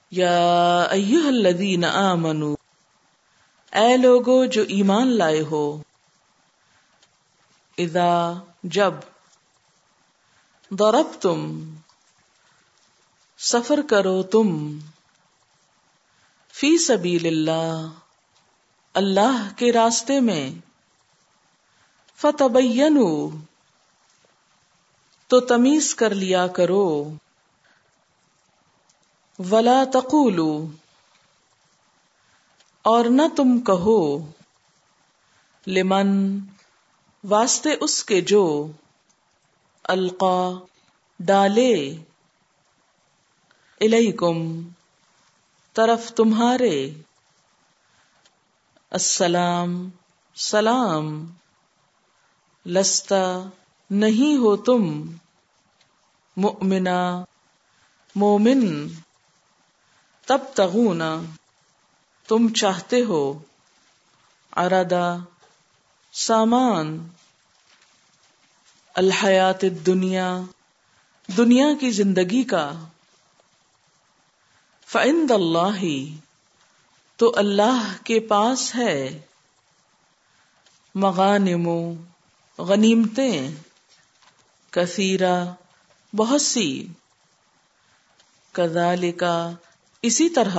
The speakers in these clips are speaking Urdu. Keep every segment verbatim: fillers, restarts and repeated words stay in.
یا ایھا الذین آمنوا، اے لوگو جو ایمان لائے ہو، اذا جب، ضربتم سفر کرو تم، فی سبیل اللہ اللہ کے راستے میں، فتبینوا تو تمیز کر لیا کرو، ولا تقولوا اور نہ تم کہو، لمن واسطے اس کے جو، القا ڈالے، الیکم طرف تمہارے، السلام سلام، لست نہیں ہو تم، مؤمنا مومن، تبتغون تم چاہتے ہو، عرض سامان، الحیات الدنیا دنیا کی زندگی کا، فعند اللہ تو اللہ کے پاس ہے، مغانم غنیمتیں، کثیرہ بہت سی، کذالک اسی طرح،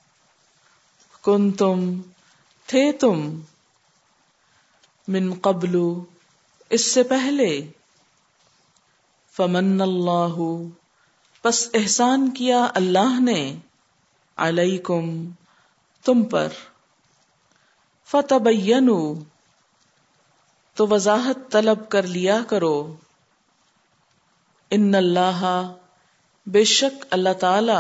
کنتم تھے تم، من قبل اس سے پہلے، فمن اللہ پس احسان کیا اللہ نے، علیکم تم پر، فتبینوا تو وضاحت طلب کر لیا کرو، ان اللہ بے شک اللہ تعالی،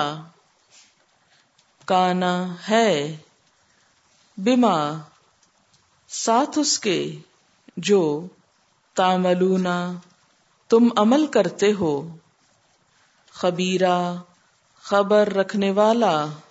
کانا ہے، بما ساتھ اس کے، جو تعملون تم عمل کرتے ہو، خبیرہ خبر رکھنے والا،